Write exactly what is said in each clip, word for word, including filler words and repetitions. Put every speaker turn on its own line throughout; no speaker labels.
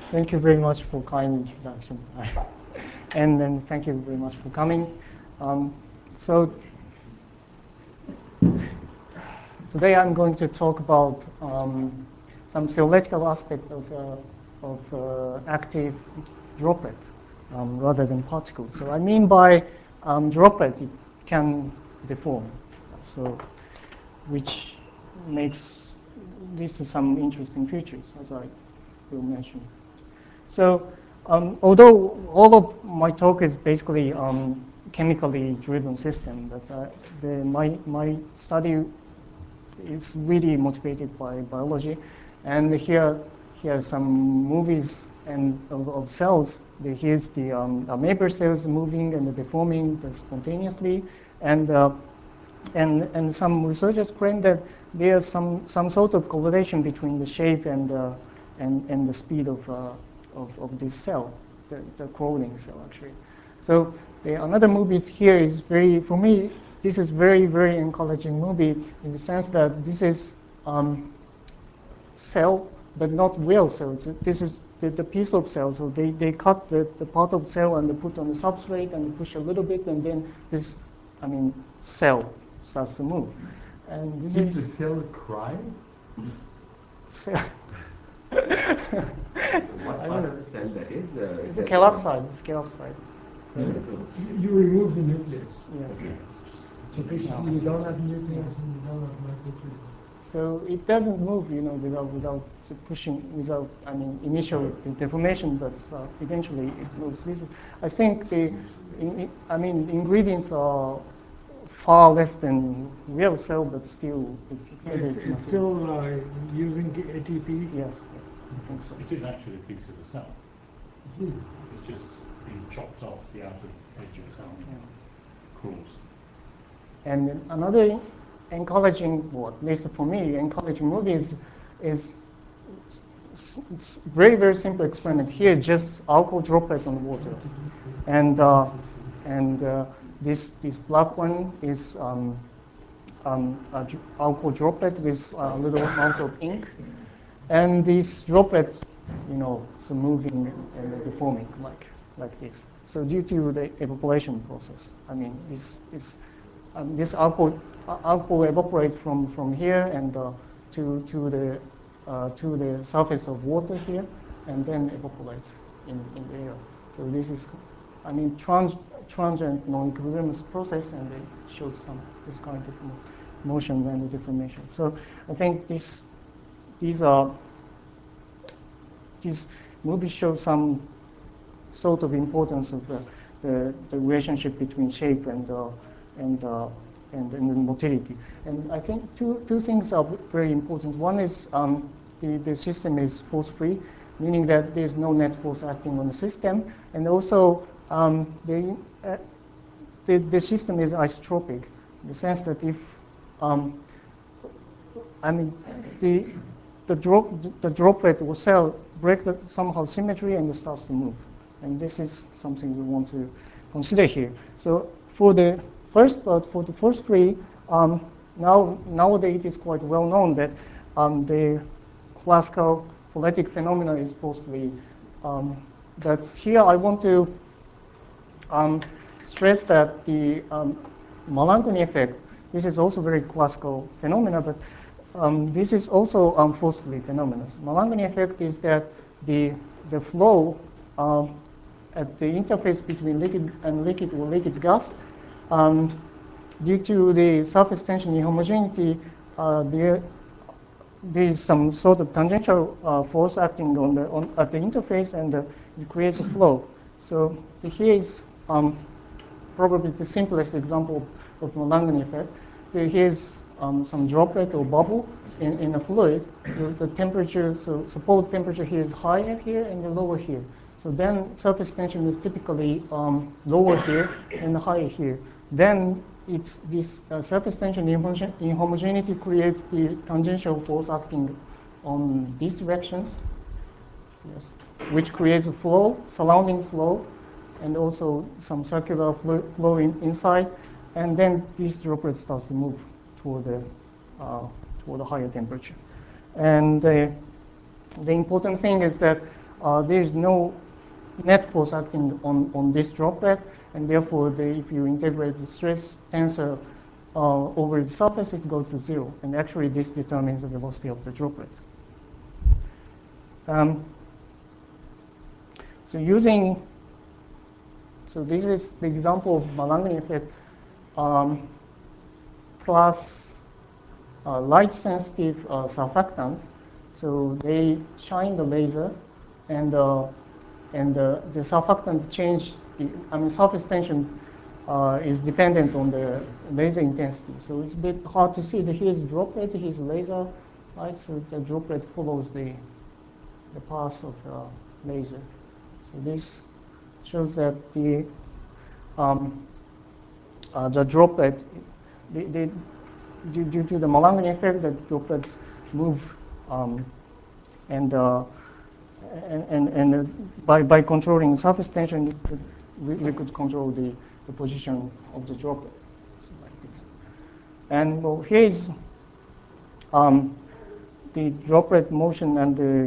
Thank you very much for kind introduction. and then thank you very much for coming. Um, so today I'm going to talk about um, some theoretical aspect of, uh, of uh, active droplet um, rather than particle. So I mean by um, droplet, it can deform, so which makes this is some interesting features, as I will mention. So um, although all of my talk is basically on chemically driven system, but uh, the, my, my study is really motivated by biology. And here, here are some movies and of, of cells. The, here's the um, amoeba cells moving and deforming spontaneously. And, uh, and, and some researchers claim that there's some, some sort of correlation between the shape and, uh, and, and the speed of, uh, of, of this cell, the, the crawling cell actually. So the, another movie here is very, for me, this is very, very encouraging movie in the sense that this is um, cell, but not real cell. This is the, the piece of cell. So they, they cut the, the part of cell and they put on the substrate and they push a little bit, and then this, I mean, cell starts to move. And this
Is
is
the cell cry?
cell.
What part of the cell that is? Uh,
It's a keratinocyte. It's keratinocyte. So,
Yeah, so
You remove the nucleus.
yes.
okay.
So basically you don't have nucleus and you don't have mitochondria.
So it doesn't move, you know, without without pushing, without I mean initial deformation, but uh, eventually it moves. This is, I think the, in, I mean ingredients are far less than real cell, but still it
It's,
exhibits
it's
massive-
still uh, using A T P.
yes, yes, I think so.
It is actually a piece of the cell.
Hmm.
It's just been chopped off the outer edge of the cell and crawls.
And then another encouraging, well, at least for me, encouraging movie is, is s- s- very, very simple experiment. Here, just alcohol droplet on water. And, uh, and uh, this, this black one is um, um, a dr- alcohol droplet with a little amount of ink. And these droplets, you know, so moving and deforming like, like this. So due to the evaporation process, I mean, this is um, this alcohol, uh, alcohol evaporates from, from here and uh, to, to, the, uh, to the surface of water here, and then evaporates in, in the air. So this is, I mean, trans, transient non-equilibrium process, and it shows some this kind of mo- motion and deformation. So I think this, these are, these movies show some sort of importance of uh, the, the relationship between shape and uh, and, uh, and and motility. And I think two two things are very important. One is um, the the system is force free, meaning that there's no net force acting on the system, and also um, the, uh, the the system is isotropic, in the sense that if um, I mean the the drop the droplet or cell break the somehow symmetry and it starts to move. And this is something we want to consider here. So for the first part, for the first three, um, now nowadays it is quite well known that um, the classical pholetic phenomena is supposed to be. Um, but here I want to um, stress that the um, Milankovitch effect, this is also very classical phenomena, but um, this is also um, forcefully phenomena. Milankovitch effect is that the the flow um, at the interface between liquid and liquid or liquid gas, um, due to the surface tension inhomogeneity, uh, there there is some sort of tangential uh, force acting on the on at the interface, and uh, it creates a flow. So here is um, probably the simplest example of Milankovitch effect. So here's um, some droplet or bubble in, in a fluid. The, the temperature, so suppose temperature here is higher here and lower here. So then surface tension is typically um, lower here and higher here. Then it's this uh, surface tension inhomogen- inhomogeneity creates the tangential force acting on this direction, yes, which creates a flow, surrounding flow, and also some circular flow, flow in, inside, and then these droplets starts to move toward the uh, toward a higher temperature. And uh, the important thing is that uh, there's no net force acting on, on this droplet, and therefore, the, if you integrate the stress tensor uh, over the surface, it goes to zero. And actually, this determines the velocity of the droplet. Um, so using, so this is the example of Malangani effect um, plus uh, light-sensitive uh, surfactant. So they shine the laser, and uh, and uh, the surfactant change. I mean, surface tension uh, is dependent on the laser intensity. So it's a bit hard to see. Here's droplet, here's laser, right? So the droplet follows the the path of uh, laser. So this shows that the um, uh, the droplet, the, the, due, due to the Malangani effect, the droplet move, um, and, uh, and and and uh, by by controlling surface tension, we, we could control the, the position of the droplet. So like this. And well, here is um, the droplet motion under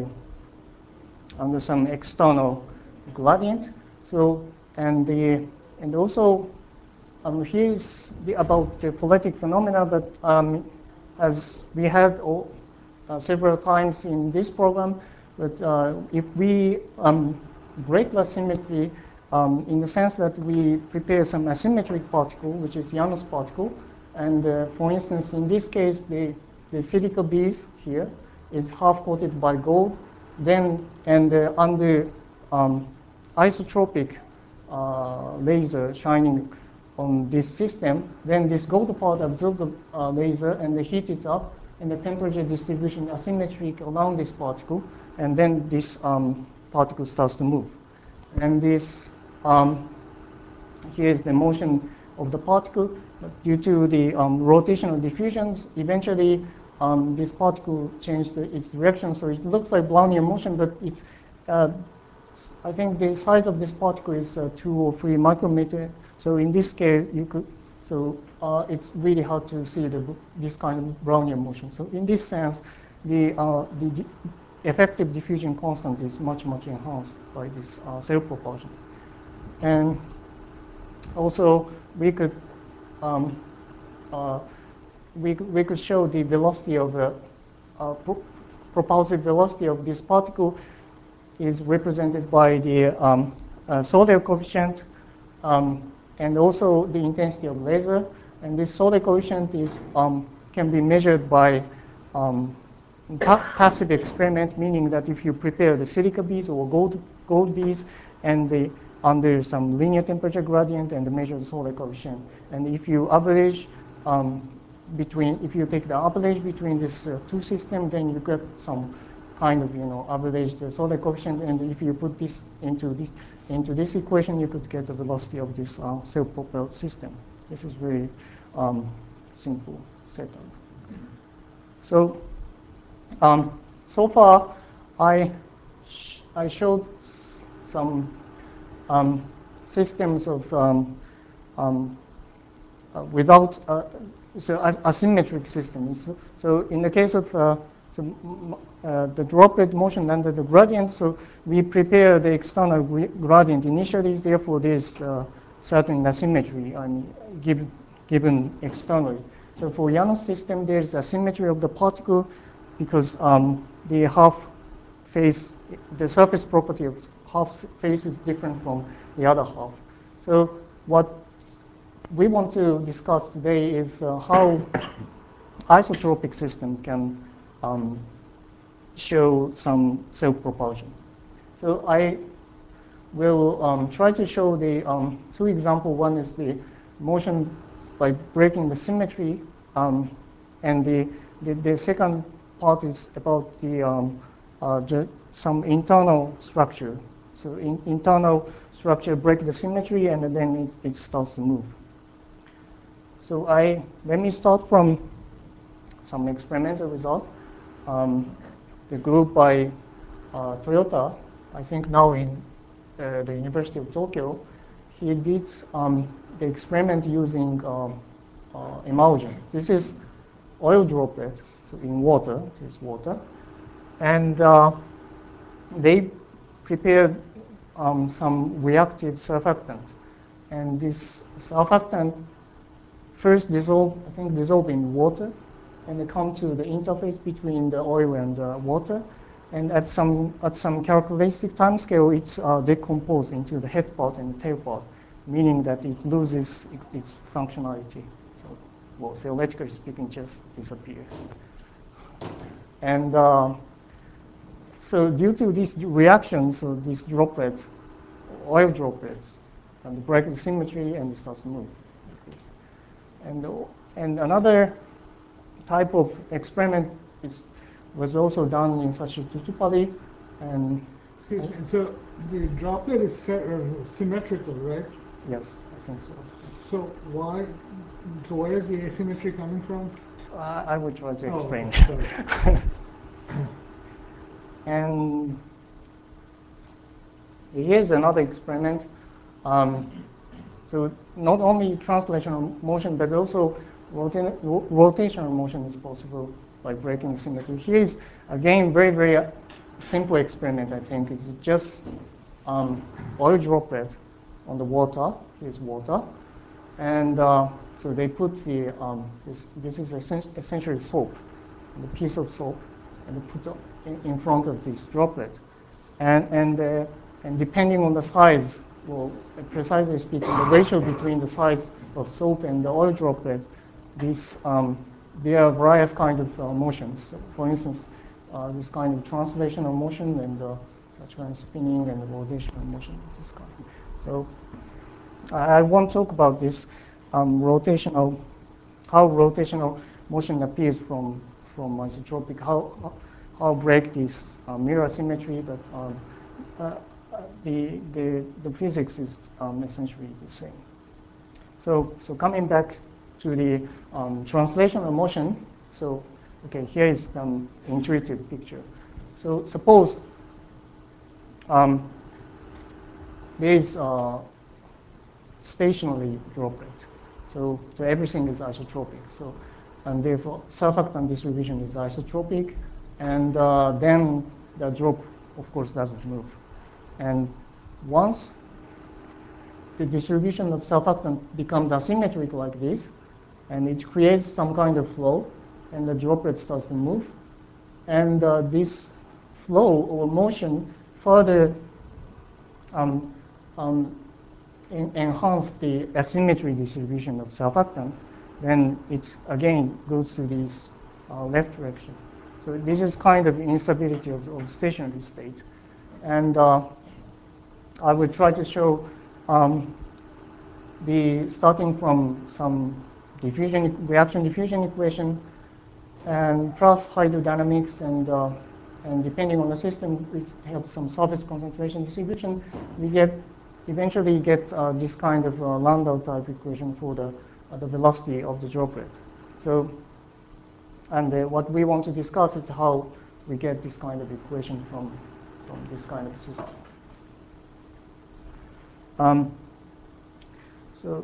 under some external gradient. So and the and also um, here is the, about the folletic phenomena, but um, as we had all, uh, several times in this program, but uh, if we um, break the symmetry um, in the sense that we prepare some asymmetric particle, which is Janus particle, and uh, for instance, in this case, the, the silica beads here is half coated by gold, then and uh, under um, isotropic uh, laser shining on this system, then this gold part absorbs the uh, laser and they heat it up, and the temperature distribution asymmetric around this particle, and then this um, particle starts to move. And this, um, here is the motion of the particle. Due to the um, rotational diffusions, eventually um, this particle changed its direction, so it looks like Brownian motion, but it's, uh, I think the size of this particle is uh, two or three micrometer. So in this scale, you could, so uh, it's really hard to see the, this kind of Brownian motion. So in this sense, the, uh, the di effective diffusion constant is much, much enhanced by this uh, self-propulsion. And also, we could, um, uh, we, we could show the velocity of the uh, pro propulsive velocity of this particle is represented by the um, uh, Soler coefficient, um, and also the intensity of laser. And this Soler coefficient is um, can be measured by um, pa passive experiment, meaning that if you prepare the silica beads or gold gold beads, and the under some linear temperature gradient, and measure the Soler coefficient, and if you average um, between, if you take the average between these uh, two systems, then you get some kind of, you know, average the Soler coefficient, and if you put this into this into this equation, you could get the velocity of this uh, self-propelled system. This is very um, simple setup. So, um, so far, I sh I showed some um, systems of um, um, uh, without uh, so as asymmetric systems. So, so in the case of uh, so, uh, the droplet motion under the gradient, so we prepare the external gradient initially, therefore there's uh, certain asymmetry, I mean, given, given externally. So for Janus system, there's asymmetry of the particle because um, the half face, the surface property of half face is different from the other half. So what we want to discuss today is uh, how isotropic system can um, show some self-propulsion. So I will um, try to show the um, two examples. One is the motion by breaking the symmetry, um, and the, the, the second part is about the um, uh, some internal structure. So in, internal structure break the symmetry, and then it, it starts to move. So I let me start from some experimental result. Um, the group by uh, Toyota, I think now in uh, the University of Tokyo, he did um, the experiment using um, uh, emulsion. This is oil droplet, so in water, this is water. And uh, they prepared um, some reactive surfactant. And this surfactant first dissolve, I think, dissolve in water, and they come to the interface between the oil and uh, water. And at some, at some characteristic time scale, it's uh, decomposed into the head part and the tail part, meaning that it loses its, its functionality. So, well, theoretically speaking, just disappear. And uh, so due to this reaction, so these droplets, oil droplets, and break the symmetry and it starts to move. And, and another type of experiment is, was also done in such a Tutupalli. And
Excuse me, so the droplet is uh, symmetrical, right?
yes, I think so.
So why, so where is the asymmetry coming from?
Uh, I will try to
Oh,
explain.
sorry.
And here's another experiment. Um, so not only translational motion, but also rota rotational motion is possible by breaking the symmetry. Here is, again, very, very simple experiment, I think. It's just um, oil droplet on the water. Here's water. And uh, so they put the, um, this, this is essentially soap, a piece of soap, and they put it in front of this droplet. And, and, uh, and depending on the size, well, precisely speaking, the ratio between the size of soap and the oil droplet, this, um, there are various kinds of uh, motions. So for instance, uh, this kind of translational motion and uh, such kind of spinning and rotational motion, this kind. So I won't talk about this um, rotational, how rotational motion appears from, from isotropic, how, how break this uh, mirror symmetry, but um, uh, the, the, the physics is um, essentially the same. So, so coming back to the um, translational motion, so okay, here is the um, intuitive picture. So suppose um, there is a stationary droplet. So, so everything is isotropic. So, and therefore surfactant distribution is isotropic, and uh, then the drop, of course, doesn't move. And once the distribution of surfactant becomes asymmetric like this, and it creates some kind of flow, and the droplet starts to move, and uh, this flow or motion further um, um, en enhance the asymmetry distribution of surfactant, then it again goes to this uh, left direction. So this is kind of instability of, of stationary state. And uh, I will try to show um, the starting from some diffusion, reaction diffusion equation, and plus hydrodynamics, and uh, and depending on the system, we have some surface concentration distribution. We get eventually get uh, this kind of uh, Landau type equation for the uh, the velocity of the droplet. So, and uh, what we want to discuss is how we get this kind of equation from from this kind of system. Um, so,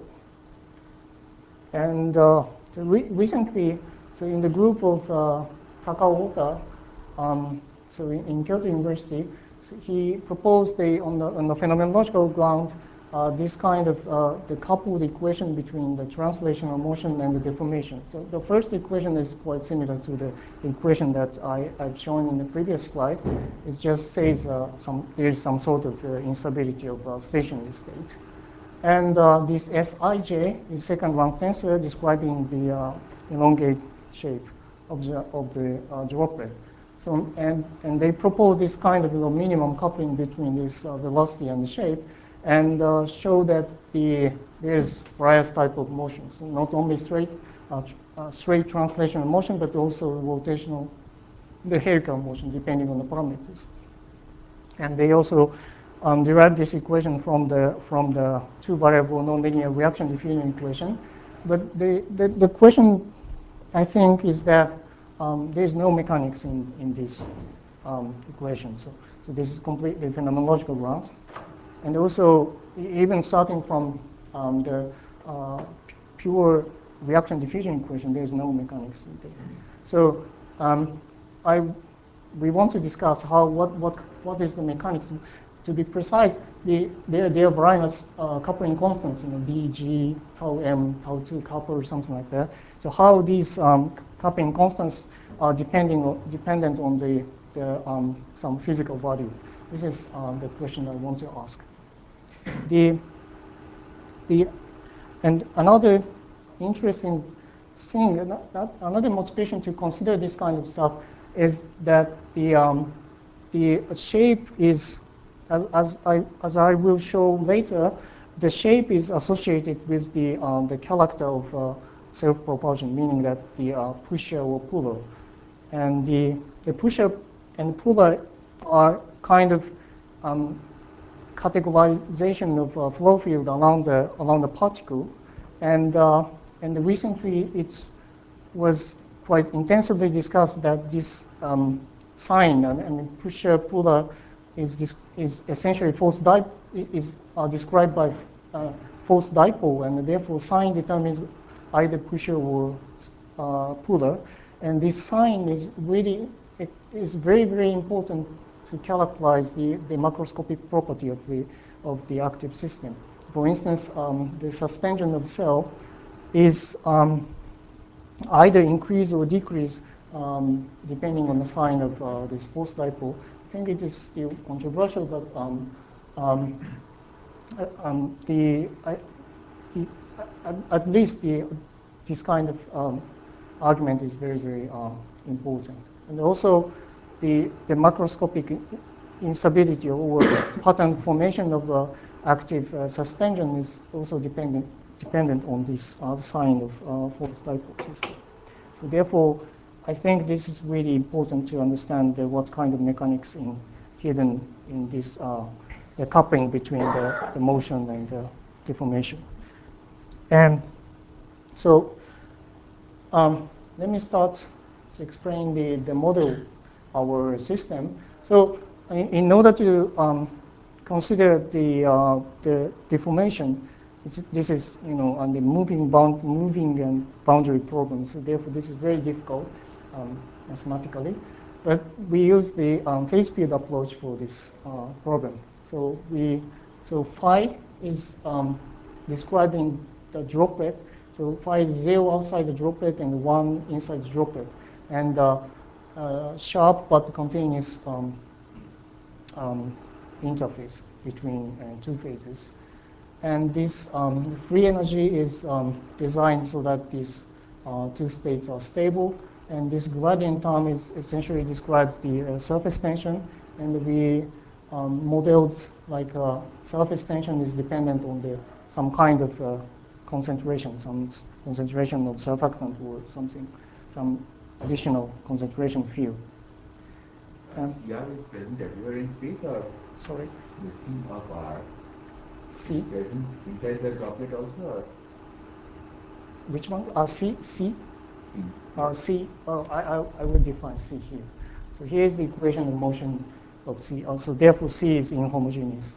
and uh, so re recently, so in the group of uh, Takaota, um, so in, in Kyoto University, so he proposed a, on, the, on the phenomenological ground uh, this kind of uh, the coupled equation between the translational motion and the deformation. So the first equation is quite similar to the, the equation that I, I've shown in the previous slide. It just says uh, some, there's some sort of uh, instability of uh, stationary state. And uh, this Sij is second rank tensor describing the uh, elongate shape of the, of the uh, droplet. So, and, and they propose this kind of you know, minimum coupling between this uh, velocity and the shape, and uh, show that the, there's various type of motions, not only straight, uh, tr uh, straight translational motion, but also rotational, the helical motion, depending on the parameters. And they also um, derived this equation from the, from the two-variable nonlinear reaction diffusion equation. But the, the, the question, I think, is that um, there's no mechanics in, in this um, equation. So, so this is completely phenomenological ground. And also, even starting from um, the uh, pure reaction diffusion equation, there's no mechanics in there. So um, I, we want to discuss how, what, what, what is the mechanics to be precise, the, there, there are various uh, coupling constants, you know, B, G, tau M, tau two couple, or something like that. So how these um, coupling constants are depending on, dependent on the, the um, some physical value. This is uh, the question I want to ask. The, the, and another interesting thing, another motivation to consider this kind of stuff is that the, um, the shape is, as, as, I, as I will show later, the shape is associated with the, um, the character of uh, self-propulsion, meaning that the uh, pusher or puller. And the, the pusher and puller are kind of um, categorization of uh, flow field along the, along the particle. And, uh, and recently it was quite intensively discussed that this um, sign, and, and pusher puller is, this, is essentially force dipole, is uh, described by uh, force dipole, and therefore sign determines either pusher or uh, puller. And this sign is really, it is very, very important to characterize the, the macroscopic property of the, of the active system. For instance, um, the suspension of cell is um, either increase or decrease um, depending on the sign of uh, this force dipole. I think it is still controversial, but um, um, uh, um, the, I, the at, at least the, this kind of um, argument is very, very uh, important. And also the, the macroscopic instability or pattern formation of uh, active uh, suspension is also dependent, dependent on this uh, sign of uh, force dipole system. So therefore, I think this is really important to understand uh, what kind of mechanics in, hidden in this, uh, the coupling between the, the motion and the deformation. And so um, let me start to explain the, the model of our system. So in, in order to um, consider the, uh, the deformation, it's, this is, you know, on the moving, bound, moving and boundary problem. So therefore, this is very difficult um, mathematically. But we use the um, phase field approach for this uh, problem. So we, so phi is um, describing the droplet. So phi is zero outside the droplet and one inside the droplet. And uh, uh, sharp but continuous um, um, interface between uh, two phases. And this um, free energy is um, designed so that these uh, two states are stable. And this gradient term is essentially describes the uh, surface tension. And we um, modeled like uh, surface tension is dependent on the some kind of uh, concentration, some concentration of surfactant or something, some additional concentration field.
And C R is present everywhere in space, or
Sorry,
the C of R
C.
is present inside the droplet also, or
Which one? Uh, C, C,
C?
uh, C. Oh, I, I, I will define C here. So here is the equation of motion of C. Also, therefore, C is inhomogeneous.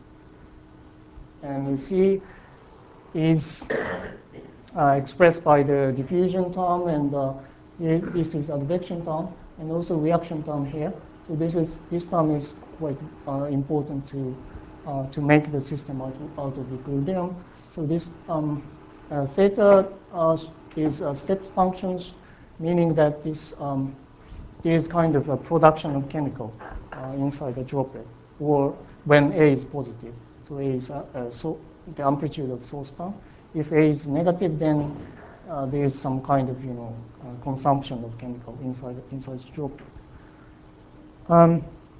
And C is uh, expressed by the diffusion term, and uh, here, this is advection term, and also reaction term here. So this is this term is quite uh, important to uh, to make the system out, out of equilibrium. So this um, uh, theta uh, is uh, step functions, meaning that this um, there is kind of a production of chemical uh, inside the droplet, or when A is positive. So A is uh, uh, so the amplitude of source term. If A is negative, then uh, there is some kind of, you know, uh, consumption of chemical inside inside the droplet. Um,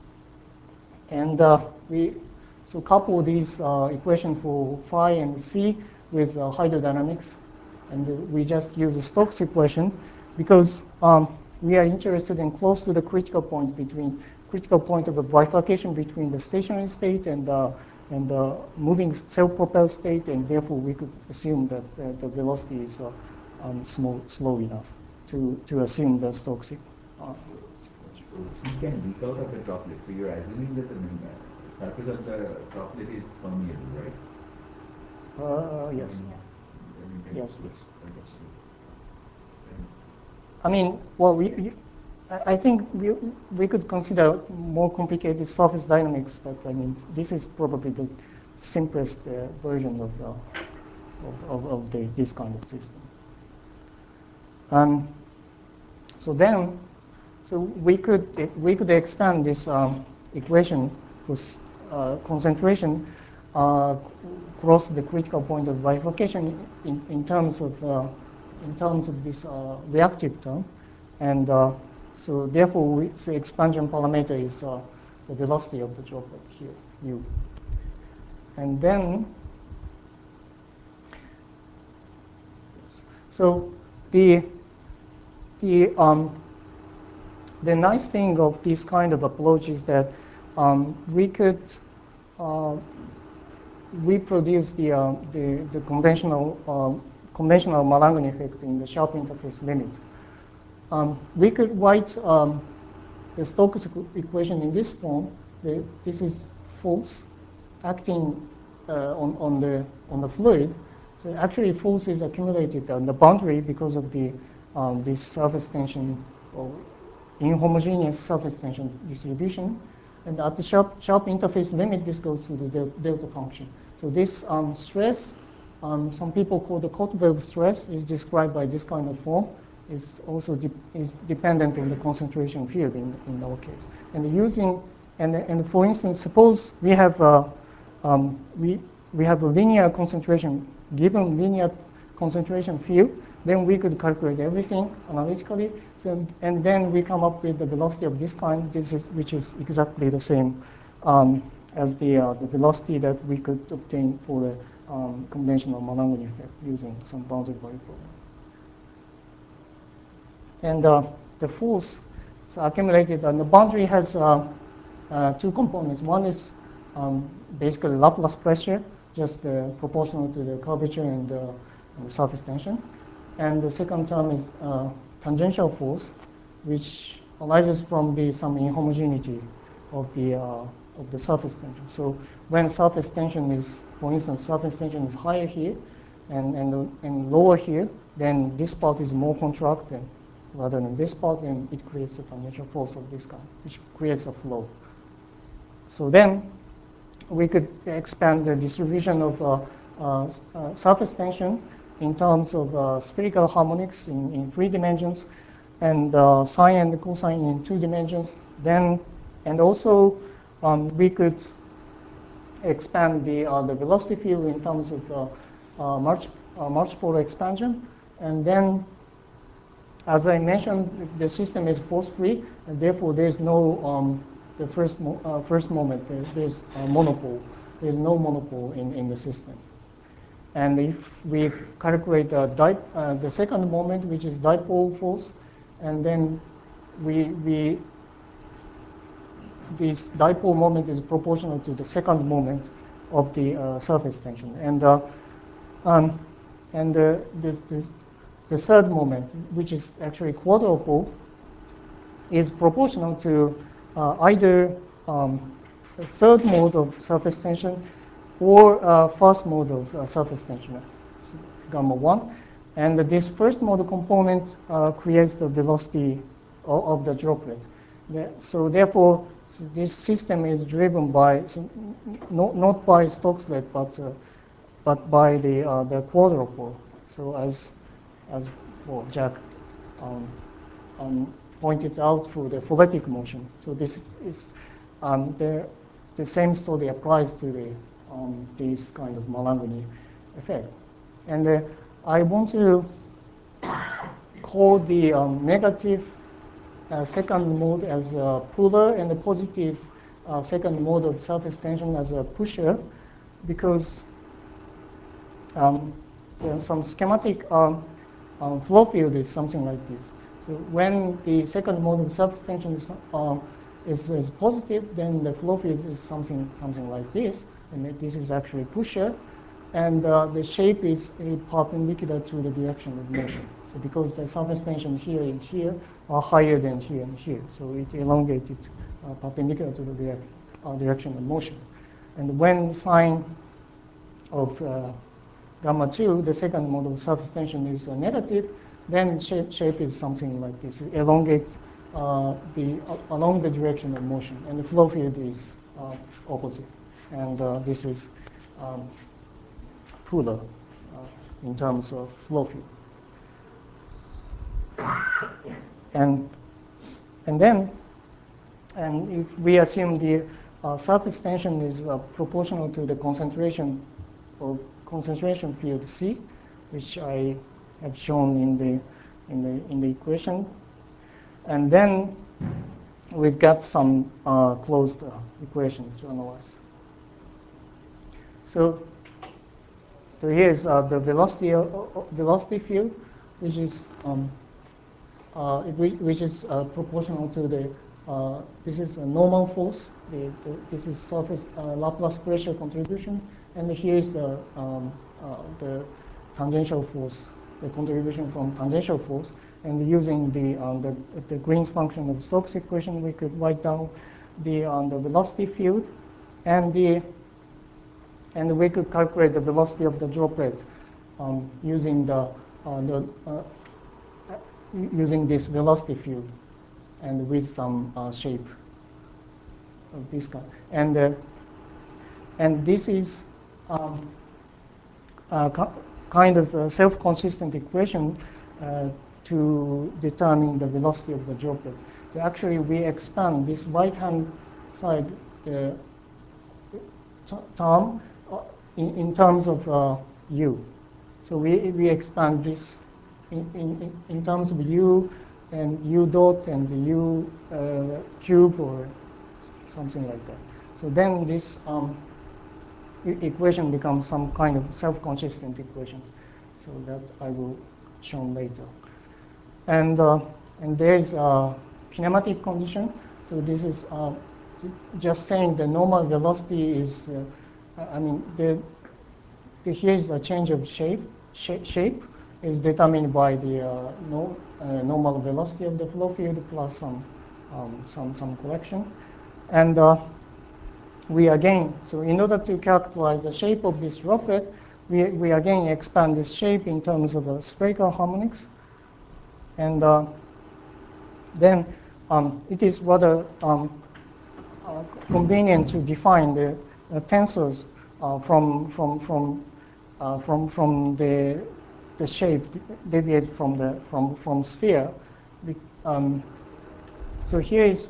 and uh, we so couple these uh, equation for phi and C with uh, hydrodynamics, and uh, we just use the Stokes equation because um, we are interested in close to the critical point between critical point of a bifurcation between the stationary state and uh, and the moving self-propelled state, and therefore we could assume that uh, the velocity is uh, um, slow, slow enough to, to assume the Stokes. Uh,
So you can leak out of the droplet. So you're assuming that the uh, surface of the droplet is permeable, right?
uh, yes.
Then you can
Yes,
switch.
yes, yes.
And
I mean, well, we, I I think we, we could consider more complicated surface dynamics, but I mean, this is probably the simplest uh, version of, uh, of, of, of the, this kind of system. Um, so then, so we could, we could expand this um, equation with uh, concentration uh, across the critical point of bifurcation in, in terms of, uh, in terms of this uh, reactive term. And uh, so therefore, we, the expansion parameter is uh, the velocity of the droplet here, u. And then, so the, the, um, the nice thing of this kind of approach is that um, we could uh, reproduce the, uh, the, the conventional, uh, conventional Marangoni effect in the sharp interface limit. Um, we could write um, the Stokes equation in this form. The, this is force acting uh, on, on, the, on the fluid. So actually force is accumulated on the boundary because of the, um, this surface tension or inhomogeneous surface tension distribution. And at the sharp, sharp interface limit, this goes to the del delta function. So this um, stress, um, some people call the Korteweg stress, is described by this kind of form. Is also de is dependent on the concentration field in, in our case. And using, and, and for instance, suppose we have a, um, we, we have a linear concentration, given linear concentration field, then we could calculate everything analytically. So, and then we come up with the velocity of this kind, this is, which is exactly the same um, as the, uh, the velocity that we could obtain for the um, conventional Marangoni effect using some boundary value problem. And uh, the force so accumulated on the boundary has uh, uh, two components. One is um, basically Laplace pressure, just uh, proportional to the curvature and, uh, and the surface tension. And the second term is uh, tangential force, which arises from the some inhomogeneity of the uh, of the surface tension. So when surface tension is, for instance, surface tension is higher here and and and lower here, then this part is more contracted rather than this part, and it creates a tangential force of this kind, which creates a flow. So then we could expand the distribution of uh, uh, uh, surface tension in terms of uh, spherical harmonics in, in three dimensions, and uh, sine and cosine in two dimensions. Then, and also um, we could expand the uh, the velocity field in terms of uh, uh, multi, uh, multipolar expansion, and then, as I mentioned, the system is force-free, and therefore there's no um, the first mo uh, first moment. There, there's a monopole. There's no monopole in, in the system. And if we calculate the, di uh, the second moment, which is dipole force, and then we we this dipole moment is proportional to the second moment of the uh, surface tension, and uh, um, and uh, this this. The third moment, which is actually quadrupole, is proportional to uh, either um, the third mode of surface tension or uh, first mode of uh, surface tension, gamma one. And this first mode component uh, creates the velocity of, of the droplet. So therefore, so this system is driven by, so not, not by Stokeslet, but, uh, but by the, uh, the quadrupole. So as as well, Jack um, um, pointed out through the pholetic motion. So this is um, the, the same story applies to the, um, this kind of Marangoni effect. And uh, I want to call the um, negative uh, second mode as a puller and the positive uh, second mode of surface tension as a pusher, because um, there's some schematic um, Um, flow field is something like this. So when the second mode of surface tension is, um, is, is positive, then the flow field is something something like this, and this is actually pusher, and uh, the shape is uh, perpendicular to the direction of motion. So because the surface tension here and here are higher than here and here, so it elongated uh, perpendicular to the direct, uh, direction of motion. And when sine of uh, gamma two, the second mode of surface tension is uh, negative, then shape, shape is something like this. It elongates uh, the uh, along the direction of motion, and the flow field is uh, opposite, and uh, this is um, polar uh, in terms of flow field. And and then, and if we assume the uh, surface tension is uh, proportional to the concentration of concentration field C, which I have shown in the in the in the equation, and then we've got some uh, closed uh, equation to analyze. So, so here's uh, the velocity uh, velocity field, which is um, uh, which, which is uh, proportional to the uh, this is a normal force. The, the, this is surface uh, Laplace pressure contribution, and here is the um, uh, the tangential force, the contribution from tangential force. And using the um, the, the Green's function of Stokes equation, we could write down the um, the velocity field, and the and we could calculate the velocity of the droplet um, using the uh, the uh, using this velocity field, and with some uh, shape of this kind. And uh, and this is um, a kind of a self-consistent equation uh, to determine the velocity of the droplet. So actually, we expand this right-hand side the term uh, in, in terms of uh, u. So we we expand this in, in, in terms of u and u dot and the u uh, cube or something like that. So then this um, e equation becomes some kind of self-consistent equation. So that I will show later. And uh, and there is a kinematic condition. So this is uh, just saying the normal velocity is. Uh, I mean the, the here is a change of shape. Sh shape is determined by the uh, no, uh, normal velocity of the flow field plus some um, some some correction, and uh, we again, so in order to characterize the shape of this droplet, we we again expand this shape in terms of uh, spherical harmonics, and uh, then um, it is rather um, uh, convenient to define the uh, tensors uh, from from from uh, from from the the shape deviate from the from from sphere. Um, so here is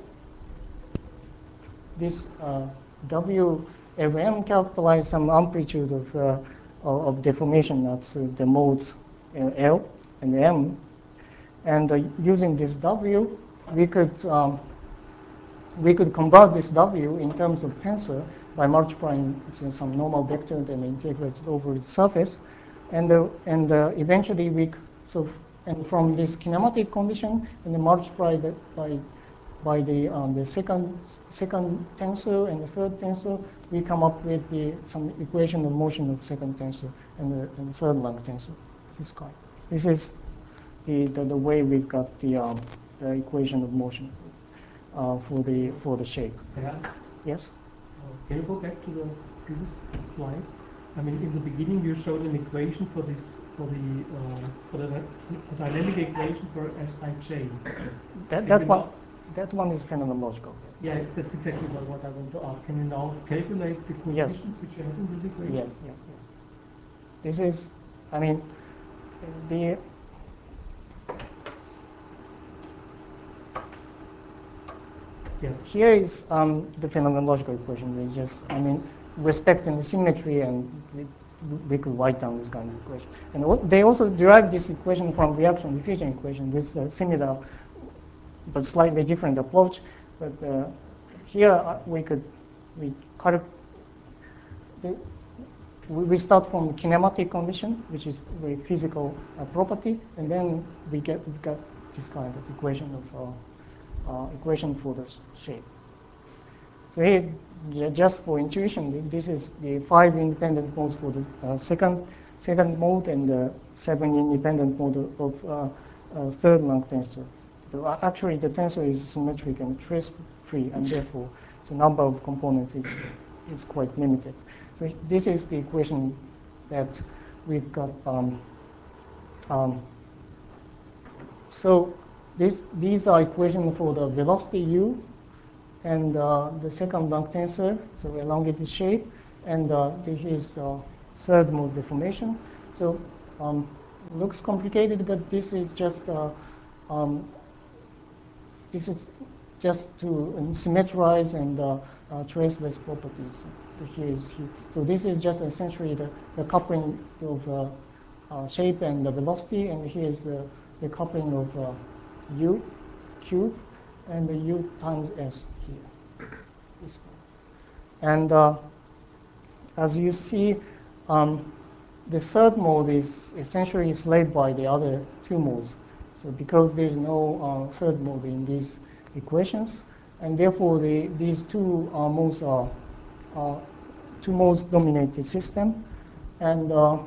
this uh, W L M characterize some amplitude of uh, of deformation at uh, the modes uh, L and M, and uh, using this W, we could um, we could convert this W in terms of tensor by multiplying some normal vector and then integrate it over the surface. And uh, and uh, eventually we so and from this kinematic condition and then multiply that by by the um, the second second tensor and the third tensor, we come up with the some equation of motion of second tensor and the, and the third rank tensor. This kind. This is the, the the way we've got the um, the equation of motion for, uh, for the for the shape.
Yes.
Yes.
Uh, Can you go back to the previous slide? I mean, in the beginning, you showed an equation for this, for the, uh, for the, the dynamic equation for S I J.
That that one, that one is phenomenological.
Yeah, that's exactly what, what I want to ask. Can you now calculate the
Yes.
coefficients which you have in this equation?
Yes, yes, yes. This is, I mean, the
Yes.
here is um, the phenomenological equation. We just, I mean, respecting the symmetry, and we could write down this kind of equation. And they also derive this equation from reaction diffusion equation with a similar but slightly different approach. But uh, here uh, we could we cut the, we start from kinematic condition, which is a physical uh, property, and then we get we got this kind of equation of uh, uh, equation for the shape. So here, just for intuition, this is the five independent modes for the uh, second second mode and the seven independent mode of uh, uh, third rank tensor. So actually, the tensor is symmetric and trace-free, and therefore, the number of components is is quite limited. So this is the equation that we've got. Um, um, so this, these are equations for the velocity u and uh, the second rank tensor, so elongated shape, and uh, this is uh, third mode deformation. So um, looks complicated, but this is just uh, um, this is just to um, symmetrize and uh, uh, traceless properties. So here is here. So this is just essentially the, the coupling of uh, uh, shape and the velocity, and here is the, the coupling of uh, u cube and the u times s here. This one. And uh, as you see, um, the third mode is essentially enslaved by the other two modes. So because there's no uh, third mode in these equations, and therefore the, these two uh, modes are uh, two modes dominated system, and uh,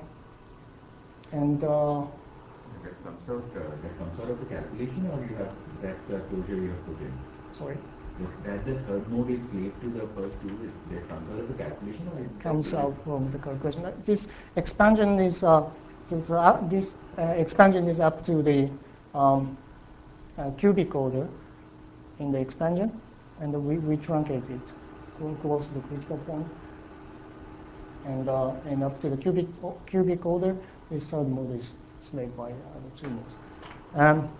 and uh,
That comes out, uh, that comes out of the calculation, or you have, that's a closure you have put in?
sorry,
That, that the third mode is slave to the first two, is, that comes out of the calculation, or is it?
comes out from the calculation. This expansion is uh, so, so, uh, this uh, expansion is up to the um, uh, cubic order in the expansion, and we, we truncate it clo- close to the critical point, and uh, and up to the cubic cubic order, this third mode is slaved by uh, the two modes. Um,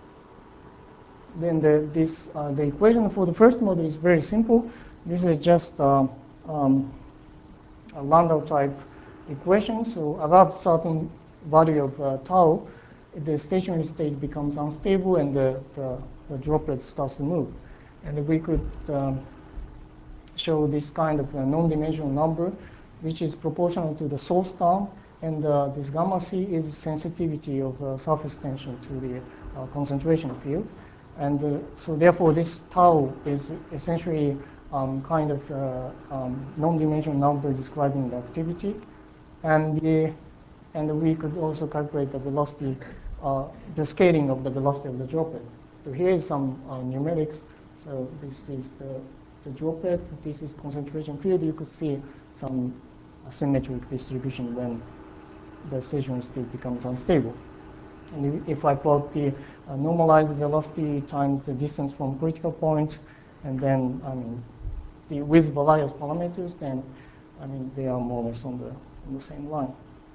then the this uh, the equation for the first mode is very simple. This is just uh, um, a Landau type equation. So above certain value of uh, tau, the stationary state becomes unstable and the, the, the droplet starts to move. And we could um, show this kind of a non-dimensional number, which is proportional to the source term, and uh, this gamma c is sensitivity of uh, surface tension to the uh, concentration field. And uh, so therefore this tau is essentially um, kind of uh, um, non-dimensional number describing the activity. And, the, and we could also calculate the velocity, uh, the scaling of the velocity of the droplet. So here is some uh, numerics. So this is the, the droplet, this is concentration field. You could see some asymmetric distribution when the stationary state becomes unstable. And if I plot the uh, normalized velocity times the distance from critical point, and then I mean, the, with various parameters, then I mean they are more or less on the on the same line.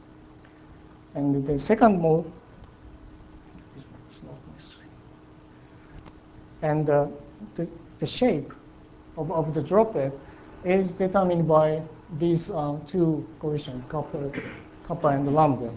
And the second mode is not necessary. And uh, the the shape of, of the droplet is determined by these uh, two coefficients, kappa, kappa and lambda.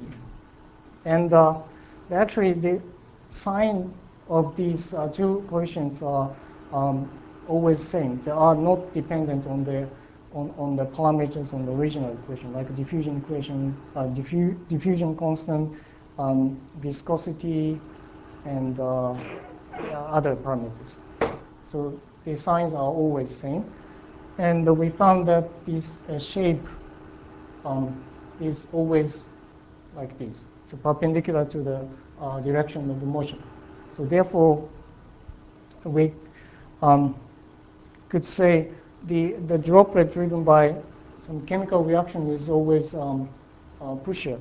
And uh, actually, the sign of these uh, two coefficients are um, always same. They are not dependent on the on, on the parameters on the original equation, like diffusion equation, uh, diffu diffusion constant, um, viscosity, and uh, other parameters. So the signs are always same. And we found that this uh, shape um, is always like this, so perpendicular to the uh, direction of the motion. So therefore, we um, could say the, the droplet driven by some chemical reaction is always um, uh, pusher,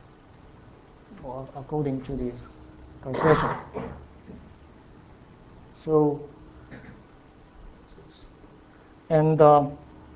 or according to this calculation. So, and uh,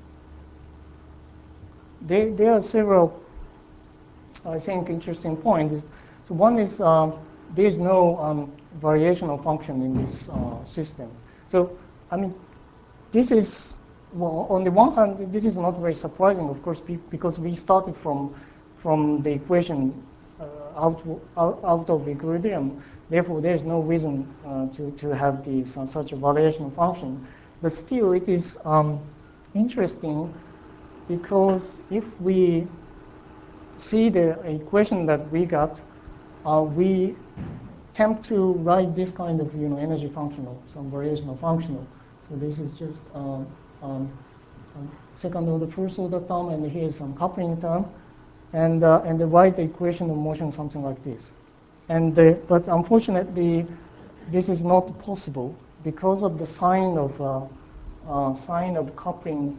there, there are several, I think, interesting points. So one is um, there is no um, variational function in this uh, system. So, I mean, this is, well, on the one hand, this is not very surprising, of course, because we started from, from the equation uh, out, out, out of equilibrium. Therefore, there's no reason uh, to, to have this, uh, such a variational function. But still, it is um, interesting because if we see the equation that we got, uh, we attempt to write this kind of you know energy functional, some variational functional. So this is just um, um, um, second order, first order term, and here's some coupling term, and uh, and write the equation of motion something like this. And uh, but unfortunately, this is not possible because of the sign of uh, uh, sign of coupling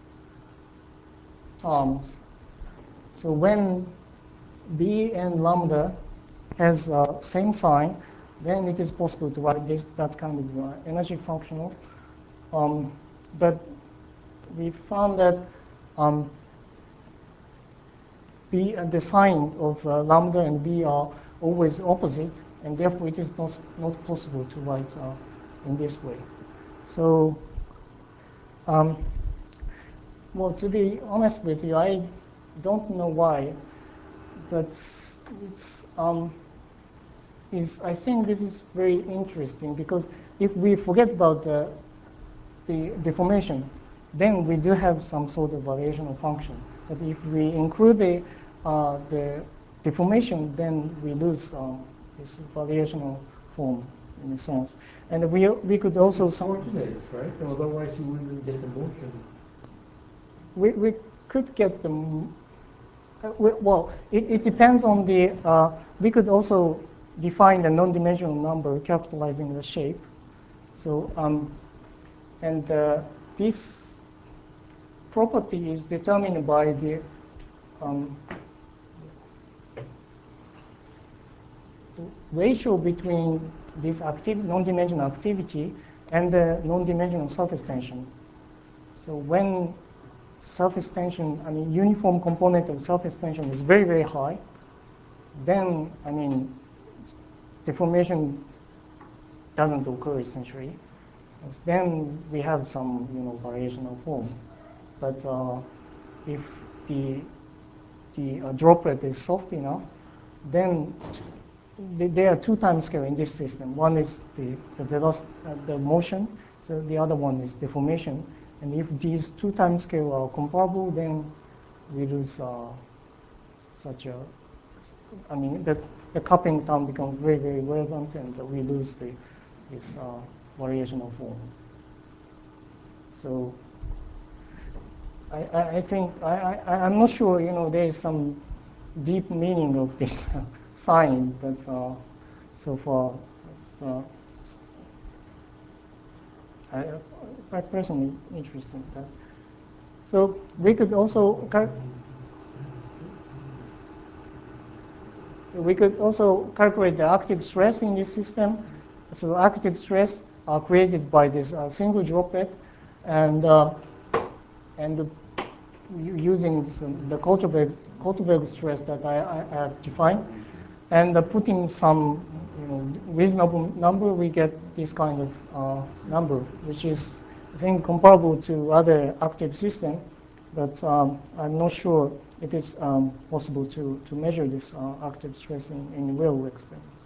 terms. So when B and lambda has uh, same sign, then it is possible to write this, that kind of uh, energy functional. Um, but we found that um, B, uh, the sign of uh, lambda and B are always opposite, and therefore it is not, not possible to write uh, in this way. So, um, well, to be honest with you, I don't know why, but it's, um, is, I think this is very interesting, because if we forget about the, the deformation, then we do have some sort of variational function. But if we include the, uh, the deformation, then we lose um, this variational form in a sense. And we, we could also...
It's coordinates, right? Otherwise you wouldn't get the motion.
We, we could get the... Uh, we, well, it, it depends on the... Uh, we could also define the non-dimensional number capitalizing the shape. So, um, and uh, this property is determined by the, um, the ratio between this active, non-dimensional activity and the non-dimensional surface tension. So when surface tension, I mean, uniform component of surface tension is very, very high, then, I mean, deformation doesn't occur essentially. Then we have some, you know, variational form. But uh, if the the uh, droplet is soft enough, then th there are two time scale in this system. One is the the velocity, uh, the motion. So the other one is deformation. And if these two time scale are comparable, then we lose uh, such a. I mean, the the coupling term becomes very, very relevant, and we lose the this uh, variational form. So. I, I think, I, I, I'm not sure, you know, there is some deep meaning of this sign, but uh, so far, it's, uh, I, I personally interested in that. So we could also, so we could also calculate the active stress in this system. So active stress are created by this uh, single droplet, and uh, and the, using some, the Kolteweg, Kolteweg stress that I, I have defined, and uh, putting some, you know, reasonable number, we get this kind of uh, number, which is, I think, comparable to other active system, but um, I'm not sure it is um, possible to, to measure this uh, active stress in, in real experiments.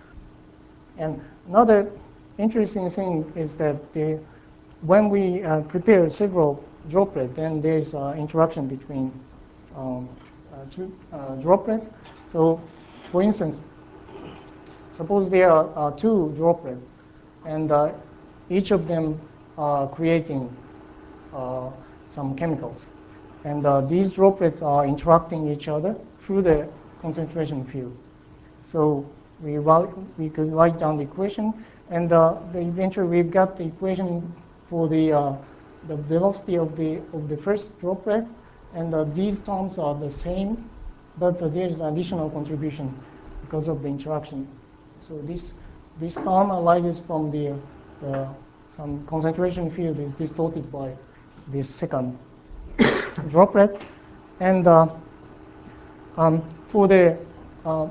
And another interesting thing is that the, when we uh, prepare several droplets, then there's uh, interaction between um, uh, two uh, droplets. So, for instance, suppose there are uh, two droplets, and uh, each of them are creating uh, some chemicals. And uh, these droplets are interacting each other through the concentration field. So we, write, we could write down the equation, and uh, the, eventually we've got the equation for the, uh, the velocity of the, of the first droplet, and uh, these terms are the same, but uh, there's additional contribution because of the interaction. So this, this term arises from the, uh, some concentration field is distorted by this second droplet. And uh, um, for the uh,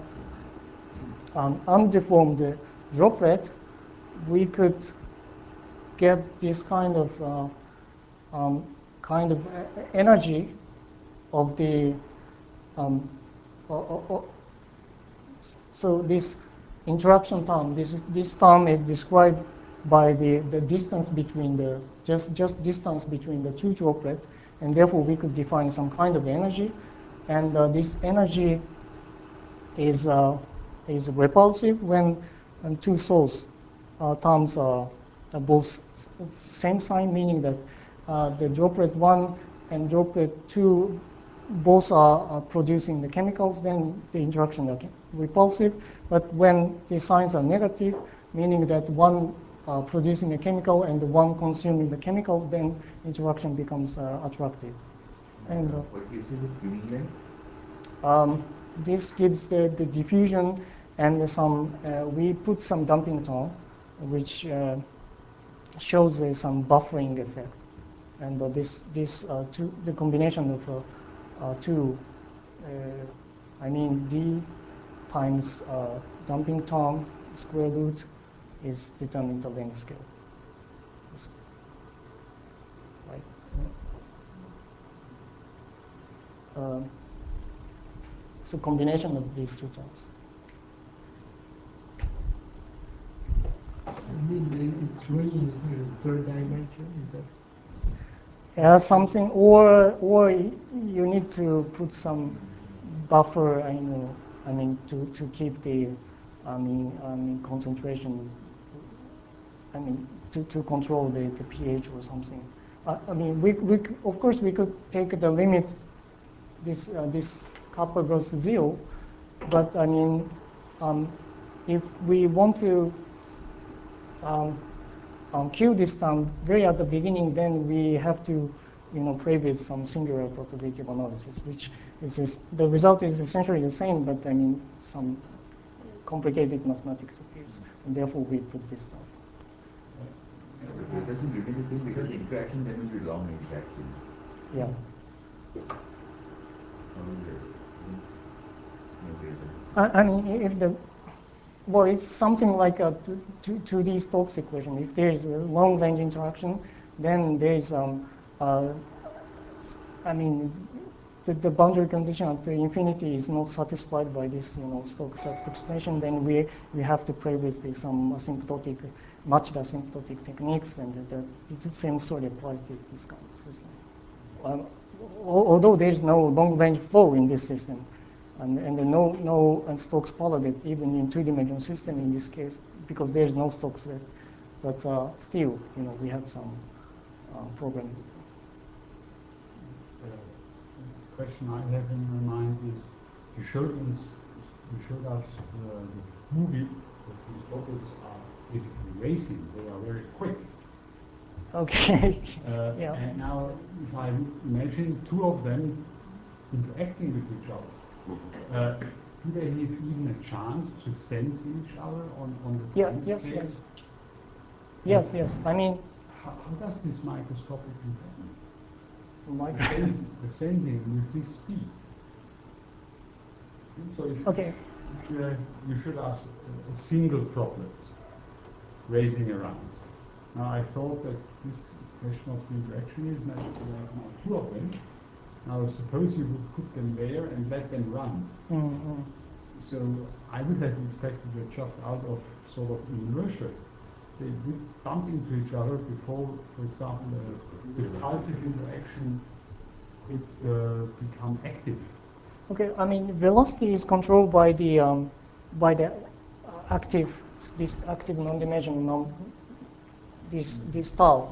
um, undeformed droplet, we could get this kind of uh, um, kind of energy of the um, or, or, so this interaction term, this this term is described by the, the distance between the just just distance between the two droplets, and therefore we could define some kind of energy, and uh, this energy is uh, is repulsive when um, two source uh, terms are uh, both same sign, meaning that uh, the droplet one and droplet two both are uh, producing the chemicals, then the interaction is repulsive. But when the signs are negative, meaning that one uh, producing a chemical and the one consuming the chemical, then interaction becomes uh, attractive. And uh,
what gives you this viewing length?
Um, this gives the, the diffusion and some uh, we put some damping tone, which uh, shows uh, some buffering effect, and uh, this this uh, two the combination of uh, uh, two, uh, I mean d times uh, damping tone square root is determines the length scale. Right. Uh, so combination of these two terms.
I mean, it's really in the third dimension, is that?
Yeah, something, or or you need to put some buffer, I know, I mean, to, to keep the, I mean, I mean, concentration, I mean, to, to control the, the pH or something. Uh, I mean, we, we, of course, we could take the limit, this, uh, this kappa goes to zero, but I mean, um, if we want to um, um, kill this term very at the beginning, then we have to, you know, play with some singular probability of analysis, which is just, the result is essentially the same, but I mean, some complicated mathematics appears, and therefore we put this term.
Yeah, but it doesn't remain the same because the interaction then will be long interaction.
Yeah.
How will it? Okay, then.
I, I mean, if the, well, it's something like a two, two D Stokes equation. If there is a long range interaction, then there is, um, uh, I mean, the, the boundary condition at the infinity is not satisfied by this, you know, Stokes approximation. Then we we have to play with the, some asymptotic, matched asymptotic techniques, and the, the, the same story applies to this kind of system. Um, although there is no long range flow in this system. And, and no, no and Stokes parallel even in two-dimensional system in this case, because there's no Stokes there. But uh, still, you know, we have some uh, programming.
The question I have in my mind is, you showed us, you showed us the, the movie that these robots are basically racing. They are very quick.
Okay.
Uh,
Yeah.
And now, if I imagine two of them interacting with each other, uh, do they have even a chance to sense each other on, on the
Yeah,
time
yes,
scale?
yes. Yes, yes. I mean,
How, how does this microscopically happen?
my,
The sensing, the sensing with this speed. So if,
okay.
if you, have, you should ask a, a single droplet racing around. Now I thought that this question of the interaction is that you have now two of them. Now suppose you would put them there and let them run.
Mm-hmm.
So I would have expected that just out of sort of inertia, they would bump into each other before, for example, the repulsive interaction could uh, become active.
Okay, I mean, velocity is controlled by the um, by the active, this active non-dimensional num, this this tau,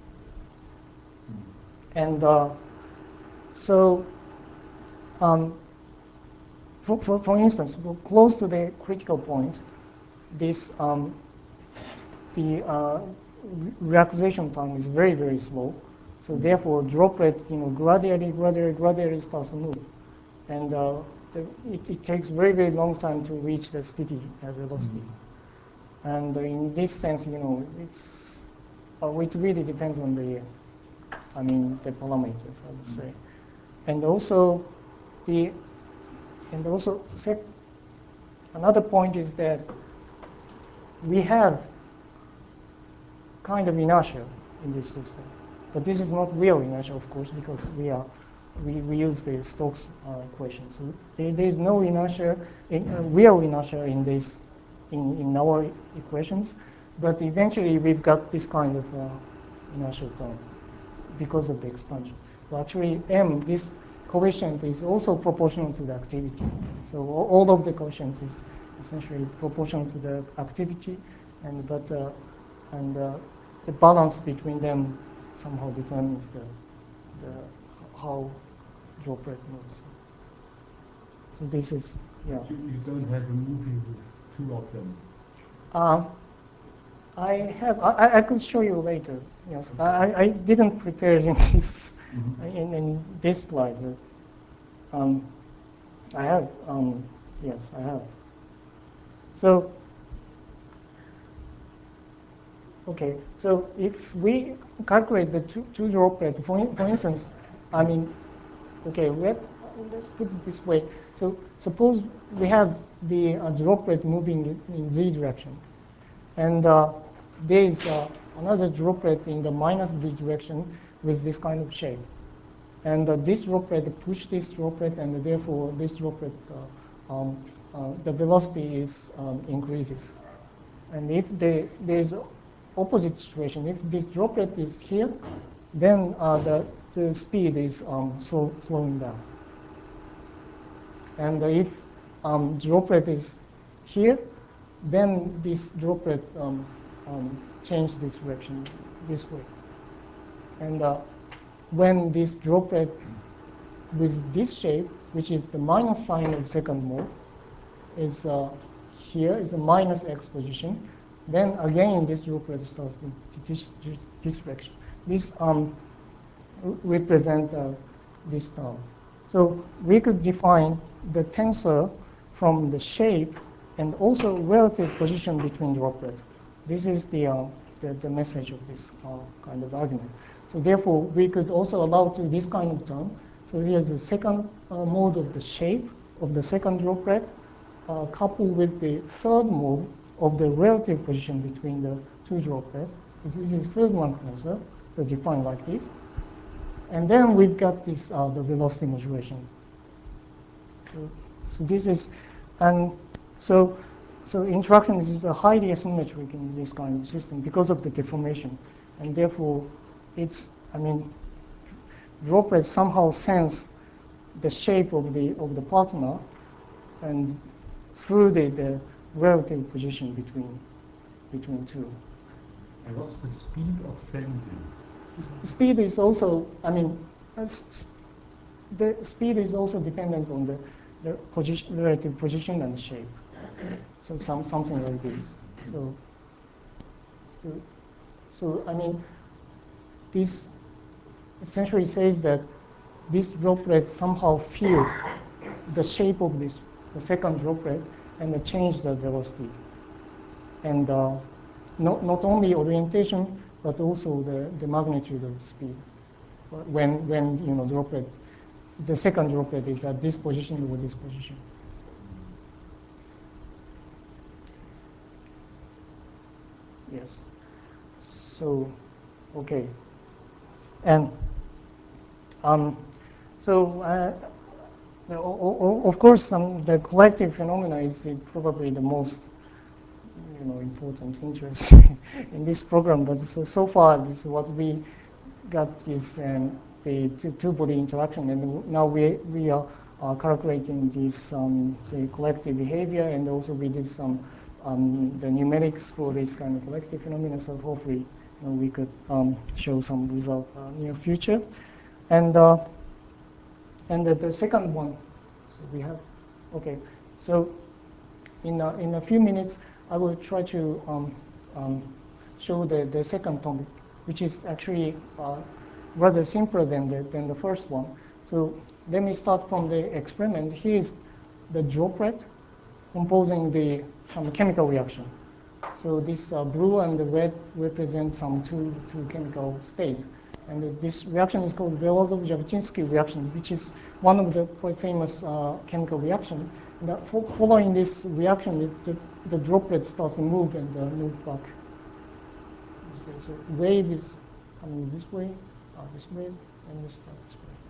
and uh, so um, for, for for instance, close to the critical point, this um, the uh, relaxation time is very very slow, so therefore droplet, you know, gradually gradually gradually starts to move. And uh, the, it, it takes very, very long time to reach the steady uh, velocity. Mm-hmm. And uh, in this sense, you know, it's, uh, it really depends on the, I mean, the parameters, I would mm-hmm. say. And also, the, and also, sec- another point is that we have kind of inertia in this system. But this is not real inertia, of course, because we are We, we use the Stokes uh, equation. So there, there is no inertia, in, uh, real inertia in this, in, in our equations, but eventually we've got this kind of uh, inertial term because of the expansion. So actually M, this coefficient is also proportional to the activity. So all, all of the coefficients is essentially proportional to the activity, and but uh, and uh, the balance between them somehow determines the, the how droplet moves. So this is, yeah.
You, you don't have a movie with two of them.
Uh, I have, I, I could show you later, yes. Okay. I, I didn't prepare in this, mm-hmm. in, in this slide, but um, I have, um, yes, I have. So, okay, so if we calculate the two, two droplet, for, for instance, I mean, okay, let, let's put it this way. So suppose we have the uh, droplet moving in, in z direction, and uh, there is uh, another droplet in the minus z direction with this kind of shape. And uh, this droplet push this droplet, and therefore this droplet, uh, um, uh, the velocity is um, increases. And if the, there's opposite situation, if this droplet is here, then uh, the, the speed is um, slow, slowing down. And if um, droplet is here, then this droplet um, um, change this direction this way. And uh, when this droplet with this shape, which is the minus sign of second mode, is uh, here is a minus x position, then again this droplet starts in this, this direction. This um, represent uh, this term. So we could define the tensor from the shape and also relative position between droplets. This is the, uh, the, the message of this uh, kind of argument. So therefore, we could also allow to this kind of term. So here's the second uh, mode of the shape of the second droplet, uh, coupled with the third mode of the relative position between the two droplets. This is Friedmann tensor, to define like this. And then we've got this, uh, the velocity modulation. So, so this is, and so, so interaction is highly asymmetric in this kind of system because of the deformation. And therefore, it's, I mean, droplets somehow sense the shape of the, of the partner and through the, the relative position between, between two.
And what's the speed of sensing?
Speed is also, I mean, the speed is also dependent on the, the position, relative position and shape. So some, something like this. So, to, so I mean, this essentially says that this droplet somehow feel the shape of this, the second droplet, and change the velocity. And uh, not, not only orientation, but also the, the magnitude of speed. When, when you know, droplet, the second droplet is at this position or this position. Yes. So, okay. And um, so, uh, of course, um, the collective phenomena is, is probably the most, you know, important interest in this program. But so, so far, this is what we got is um, the two-body interaction, and now we we are, are calculating this um, the collective behavior, and also we did some um, the numerics for this kind of collective phenomena. So hopefully, you know, we could um, show some result uh, near future, and uh, and the, the second one. So we have okay. So in a, in a few minutes, I will try to um, um, show the the second topic, which is actually uh, rather simpler than the, than the first one. So let me start from the experiment. Here is the droplet composing the some chemical reaction. So this uh, blue and the red represent some two, two chemical states. And uh, this reaction is called Belousov-Jabotinsky reaction, which is one of the quite famous uh, chemical reaction. And, uh, fo following this reaction, is the, the droplet starts to move and uh, move back. So wave is coming this way, uh, this way, and this uh, this way.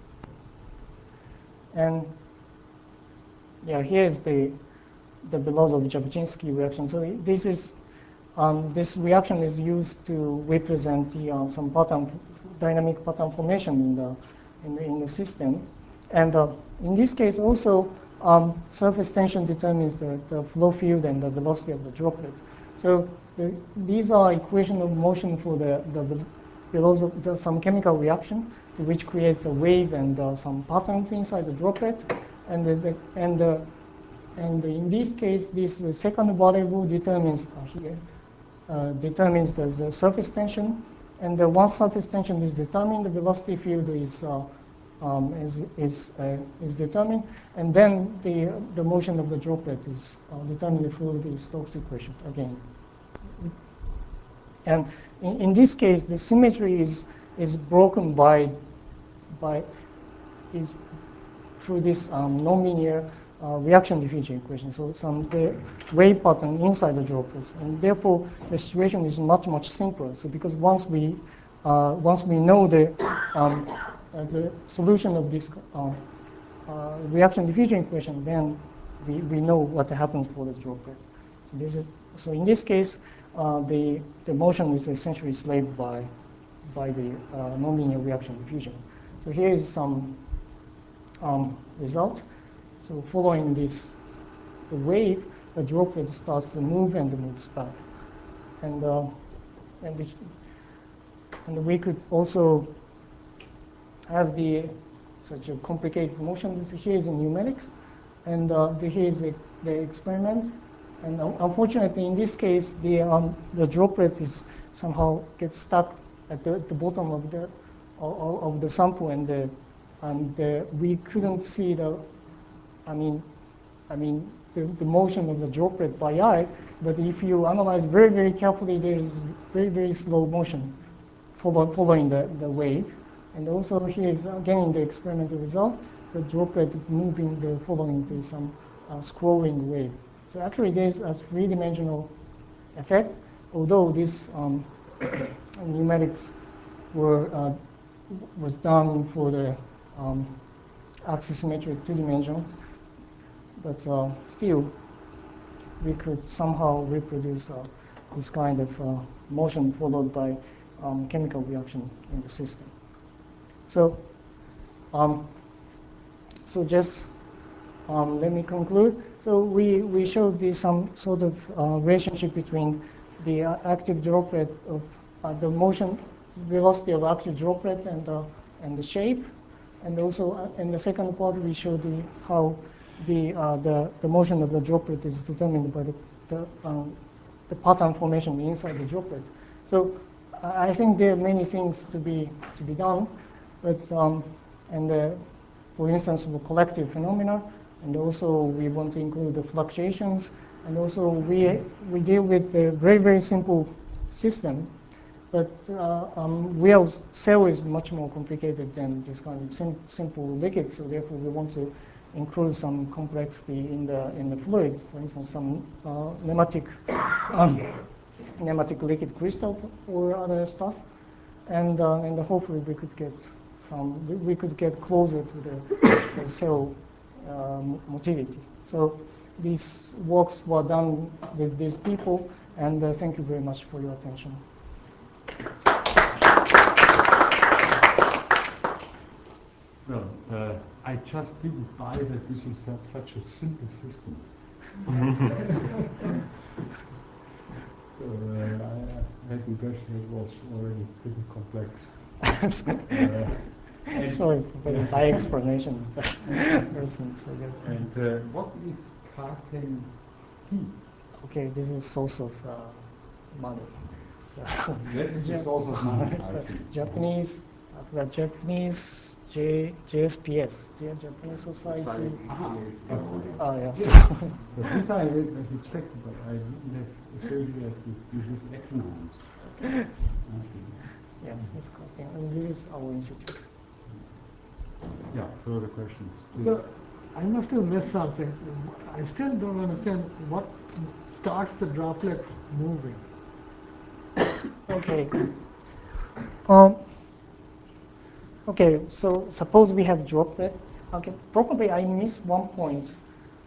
And yeah, here is the the Belousov-Jabotinsky reaction. So this is um, this reaction is used to represent the uh, some pattern, dynamic pattern formation in the in the, in the system. And uh, in this case, also um, surface tension determines the, the flow field and the velocity of the droplet. So the, these are equation of motion for the the below the, some chemical reaction, so which creates a wave and uh, some patterns inside the droplet, and the, the and the, and in this case, this uh, second variable determines uh, here uh, determines the, the surface tension, and the once surface tension is determined, the velocity field is uh, um, is is uh, is determined, and then the the motion of the droplet is uh, determined through the Stokes equation again. And in, in this case, the symmetry is is broken by by is through this um, nonlinear uh, reaction diffusion equation. So some the wave pattern inside the droplets, and therefore the situation is much much simpler. So because once we uh, once we know the um, uh, the solution of this uh, uh, reaction diffusion equation, then we, we know what happens for the droplet. So this is so in this case, uh, the the motion is essentially enslaved by by the uh, nonlinear reaction diffusion. So here is some um, result. So following this the wave, the droplet starts to move and moves back, and uh, and the, and we could also have the such a complicated motion. This here is in numerics, and uh, the, here is the, the experiment. And uh, unfortunately, in this case, the um, the droplet is somehow gets stuck at the, the bottom of the of, of the sample, and the, and the, we couldn't see the, I mean, I mean the, the motion of the droplet by eyes. But if you analyze very very carefully, there is very very slow motion follow, following the, the wave. And also here is again the experimental result. The droplet is moving the following the some uh, scrolling wave. So actually there's a three-dimensional effect, although this um, numerics were uh, was done for the um, axisymmetric two dimensions, but uh, still we could somehow reproduce uh, this kind of uh, motion followed by um, chemical reaction in the system. So, um, so just um, let me conclude. So we we showed the some sort of uh, relationship between the uh, active droplet of uh, the motion velocity of active droplet and uh, and the shape, and also uh, in the second part we showed the how the uh, the the motion of the droplet is determined by the the, um, the pattern formation inside the droplet. So I think there are many things to be to be done. But, um, and uh, for instance, the collective phenomena, and also we want to include the fluctuations, and also we we deal with a very very simple system, but uh, um, real cell is much more complicated than this kind of sim simple liquid. So therefore, we want to include some complexity in the in the fluid. For instance, some uh, pneumatic um, pneumatic liquid crystal or other stuff, and uh, and hopefully we could get some, we could get closer to the, the cell uh, motility. So these works were done with these people, and uh, thank you very much for your attention.
Well, uh, I just didn't buy that this is such, such a simple system. So uh, I had the impression it was already pretty complex. uh,
Sorry for the high explanations, but persons, I guess.
And uh, what is Kaken T?
Okay, this is source of uh, money. So
That is the source of money, I
so
see.
Japanese, after that Japanese J, JSPS, J- Japanese Society.
Ah,
Oh, yes.
but this I had have expected, but I didn't have associated with, with these acronyms. I see.
Yes, it's correct. And this is our institute.
Yeah, further questions, please.
So I must have missed something. I still don't understand what starts the droplet moving.
Okay. Um, okay, so suppose we have droplet. Okay, probably I missed one point.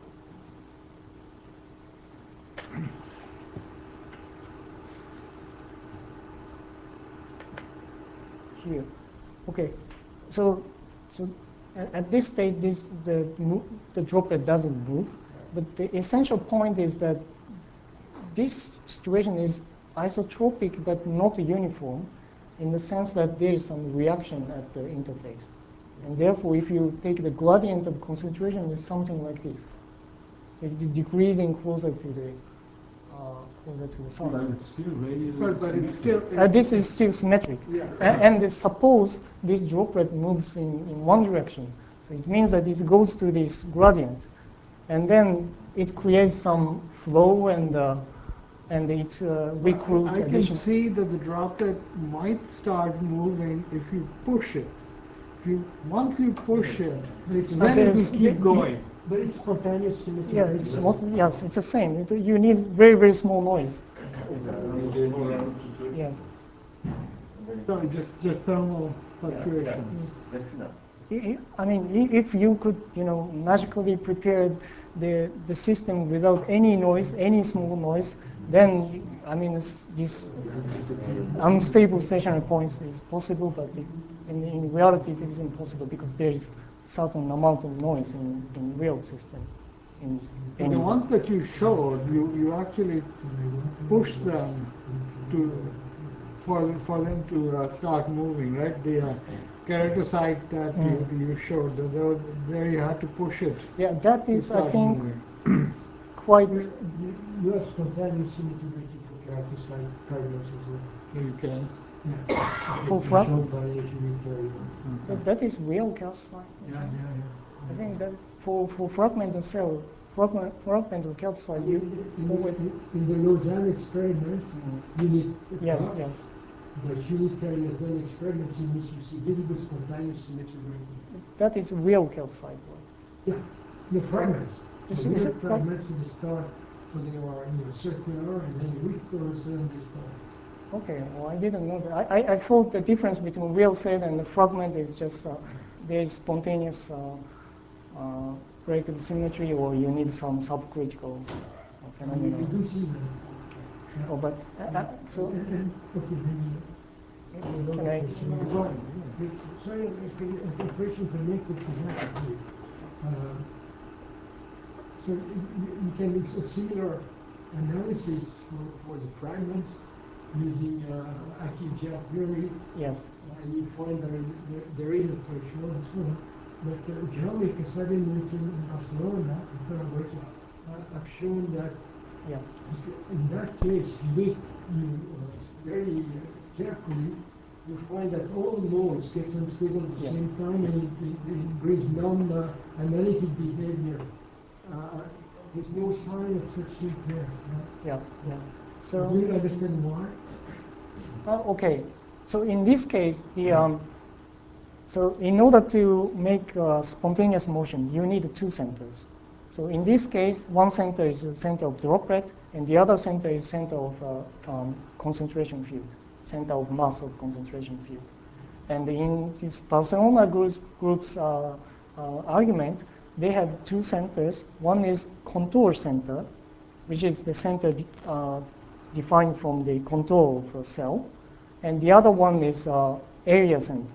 Here. Okay, so so at, at this stage, this the the droplet doesn't move, but the essential point is that this situation is isotropic but not uniform, in the sense that there is some reaction at the interface, and therefore, if you take the gradient of concentration, it's something like this. So it's decreasing closer to the closer to the
But
sun.
it's still radially
But, but it's
symmetric.
still.
Uh, this is still symmetric.
Yeah.
A- And suppose this droplet moves in, in one direction. So it means that it goes to this gradient. And then it creates some flow and, uh, and it uh, recruit
I can
addition.
see that the droplet might start moving if you push it. If you, once you push it,
But it's,
Uh,
then it
there's-
will keep going.
but it's spontaneous symmetry.
Yeah, it's most, yes, it's the same. It, you need very, very small noise. Yes.
So just, just thermal fluctuations.
That's enough.
I- I I mean, i- if you could, you know, magically prepare the, the system without any noise, any small noise, then, I mean, it's, this unstable stationary points is possible, but it, in, in reality it is impossible because there is certain amount of noise in, in real system. In
And
any
the ones that you showed, you, you actually push them to, for, for them to uh, start moving, right? The uh, keratocite that you, you showed, that there was- there you had to push it.
Yeah, that
to
is, I
start
think,
moving.
quite,
You, you, you have spontaneous symmetry rating for keratocite paradox as well.
You can.
Yeah.
For
You
fra-
showed by engineering theory.
that is real calcite.
Yeah, yeah, yeah.
I think that for, for fragmental cell, fragment, fragmental calcite,
In,
you
in,
always,
in, in the Lausanne experiments, you need a
yes,
graph.
yes.
The unitary Lausanne experiments in which you see very good spontaneous symmetry rating.
That is real calcite.
Yeah, the fragments.
This
The
is-
real fragments in the start, so they are you know, circular, and then you reach those and they start.
Okay, well, I didn't know that. I, I, I thought the difference between real cell and the fragment is just uh, there's spontaneous uh, uh, breakable symmetry, or you need some subcritical uh,
You,
phenomena.
you do see that.
Oh, but uh, uh, so
And, and, okay, the,
can I?
Sorry, a question connected to that. Uh, so you, you can do a similar analysis for, for the fragments using uh, anti-jet theory,
Yes.
and you find that there, there is a threshold as well. But uh, Geomic Casado Newton in Barcelona, in Zaragoza, uh, have shown that
Yeah.
in that case, you need you uh, very uh, carefully, you find that all nodes gets unstable at the
Yeah.
same time, and it, it, it brings non-analytic behavior. Uh, there's no sign of such thing there.
Yeah. Yeah.
So,
So
do you understand why?
uh, okay. So in this case, the um, so in order to make uh, spontaneous motion, you need two centers. So in this case, one center is the center of droplet, and the other center is center of uh, um, concentration field, center of mass of concentration field. And in this Barcelona group's, group's uh, uh, argument, they have two centers. One is contour center, which is the center uh, defined from the contour of a cell, and the other one is uh, area center.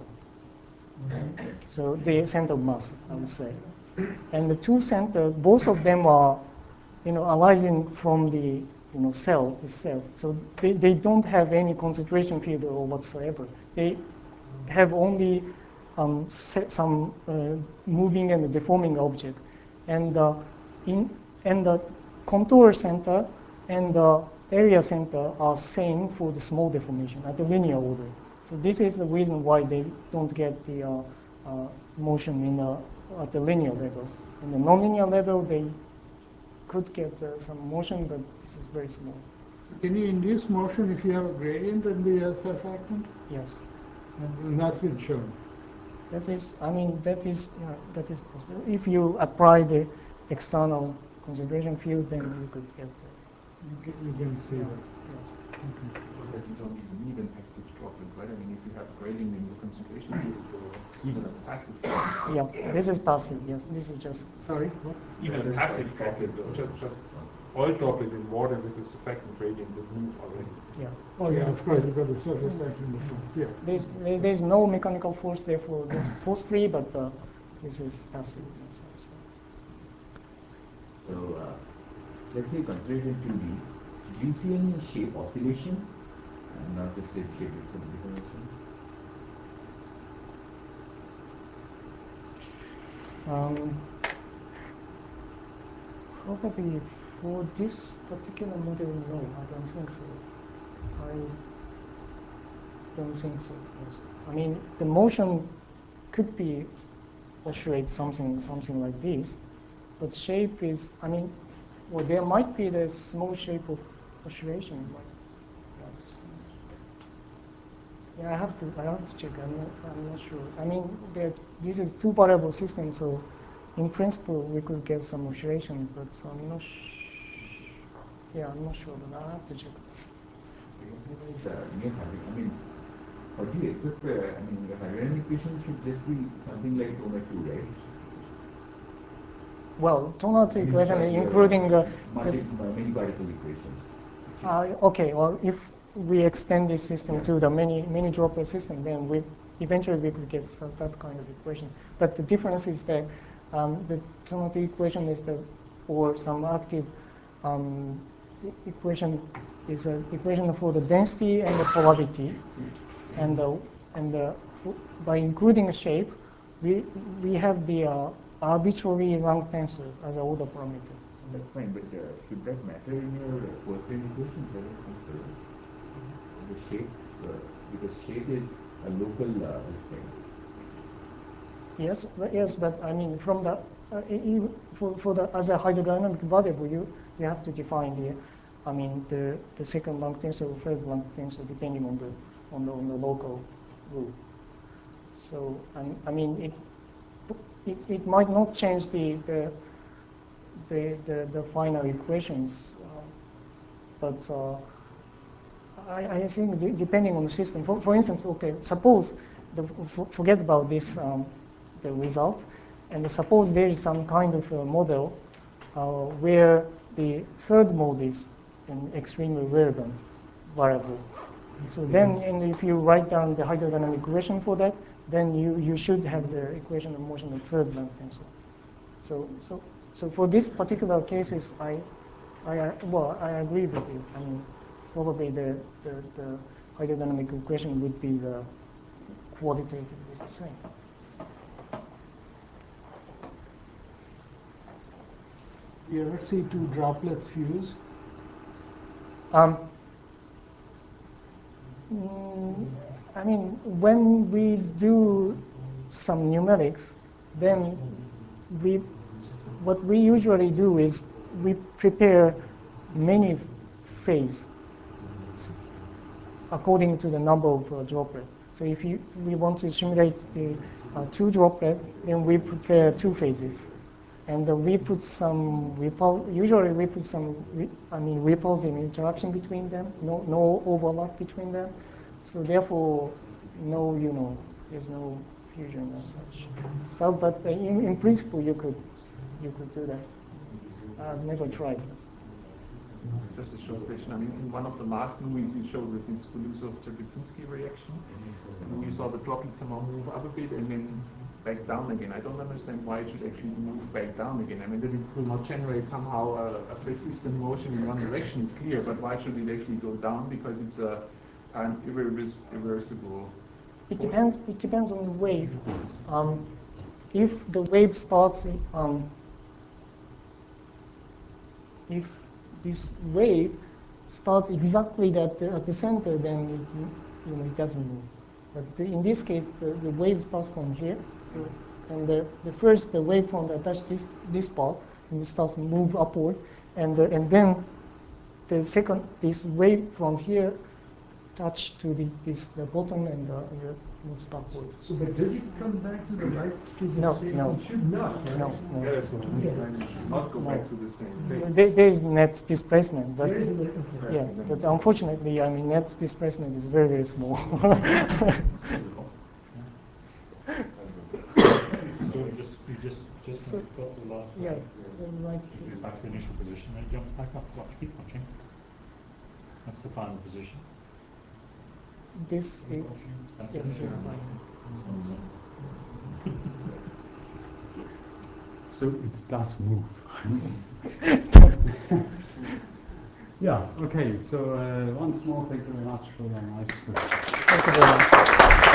So the center of mass, I would say. And the two centers, both of them are, you know, arising from the, you know, cell itself. So they, they don't have any concentration field or whatsoever. They have only um, some uh, moving and deforming object. And uh, in and the contour center and the area center are same for the small deformation at the linear order. So this is the reason why they don't get the uh, uh, motion in a, at the linear level. In the nonlinear level, they could get uh, some motion, but this is very small.
Can you induce motion if you have a gradient in the uh, surfactant?
Yes,
And, and that's been shown.
that is. I mean, that is uh, that is possible. If you apply the external concentration field, then you could get. Uh,
You can, you can see that.
yes.
But you don't even need an active droplet, right? I mean, if you have a gradient in your concentration field or even a passive droplet.
Yeah, this is passive. Yes, this is just.
Sorry? What?
Even
Even
a
a
passive
passive
droplet,
droplet,
just-
just, just oil droplet in water with a surfactant gradient would move already.
Yeah.
Oh, yeah, of course, you've got the surface tension difference, yeah.
There's there- there's no mechanical force, therefore it's force free, but uh, this is passive. Yes, so.
So, uh, let's say consideration two D, do you see any shape oscillations? And not just shape, shape itself deformation?
Um, probably if For this particular model, no, I don't think so. I don't think so. Yes. I mean, the motion could be oscillate something, something like this, but shape is, I mean, well, there might be the small shape of oscillation. Like, yeah, I have to, I have to check. I'm not, I'm not sure. I mean, there, this is two variable system, so in principle we could get some oscillation, but I'm not. Sh yeah, I'm not sure. But I have to check.
Uh, near Hadron, I mean, or do you expect? Uh, I mean, the Hadron equation should just be something like omega two, right?
Well, tonality
I mean,
equation,
sorry,
including uh,
multi,
the,
many particle equation.
Uh, okay, well, if we extend this system
Yeah.
to the many many droplet system, then we eventually we could get some, that kind of equation. But the difference is that um, the tonality equation is the, or some active um, e equation is an equation for the density and the polarity, and the, and the, for, by including a shape, we we have the uh, arbitrary rank tensor as an order parameter.
That's fine, but uh, should that matter in your Poisson equations? I don't think so. The shape, uh, because shape is a local uh, this thing.
Yes, but, yes, but I mean, from the uh, e for for the as a hydrodynamic variable, you you have to define the, I mean, the the second rank tensor or third rank tensor depending on the on the on the local rule. So and I mean it it, it might not change the the the the, the final equations, uh, but uh, I I think de depending on the system. For for instance, okay, suppose the f forget about this. Um, the result, and suppose there is some kind of a model uh, where the third mode is an extremely relevant variable. So then, and if you write down the hydrodynamic equation for that, then you, you should have the equation of motion of third rank tensor. So, so, so for this particular cases, I, I, well, I agree with you. I mean, probably the, the, the hydrodynamic equation would be the qualitatively the same.
You ever see two droplets fuse?
Um, mm, I mean, when we do some numerics, then we, what we usually do is we prepare many phase according to the number of uh, droplets. So if you, we want to simulate the uh, two droplets, then we prepare two phases. And uh, we put some repul usually we put some, re I mean, repulsive interaction between them, no, no overlap between them. So therefore, no, you know, there's no fusion as such. So, but uh, in, in principle, you could, you could do that. I've never tried it.
Just a short question. I mean, in one of the last movies you showed with this Belousov-Jabotinsky reaction, and you saw the droplet somehow move up a bit and then back down again. I don't understand why it should actually move back down again. I mean, that it will not generate somehow a, a persistent motion in one direction is clear, but why should it actually go down? Because it's a, an irreversible irreversible
It depends. It depends on the wave. Um, if the wave starts, um, if this wave starts exactly at the, at the center, then it, you know, it doesn't move. But the, in this case, the, the wave starts from here. So, and the, the first the wavefront attached this this part, and it starts to move upward, and the, and then the second this wave from here touch to the this the bottom and the, and the moves backward.
So, but does it come back to the right, to the
No,
same?
no.
It should not, right?
No, no.
Yeah, that's what I'm
Yeah.
saying. It should not go
No.
back to the same place.
There, there is net displacement, but
There is a, okay.
yes, but unfortunately, I mean, net displacement is very, very small.
So you just, you just, just
So-
got to the last one.
Yes, so like,
It goes back to the initial position, then it jumps back up. Watch, keep watching. That's the final position.
this
Keep
is,
watching. That's
yes,
the initial
this is
position.
So it does move. Yeah, okay, so uh, once more, thank you very much for your nice questions.
thank you very much.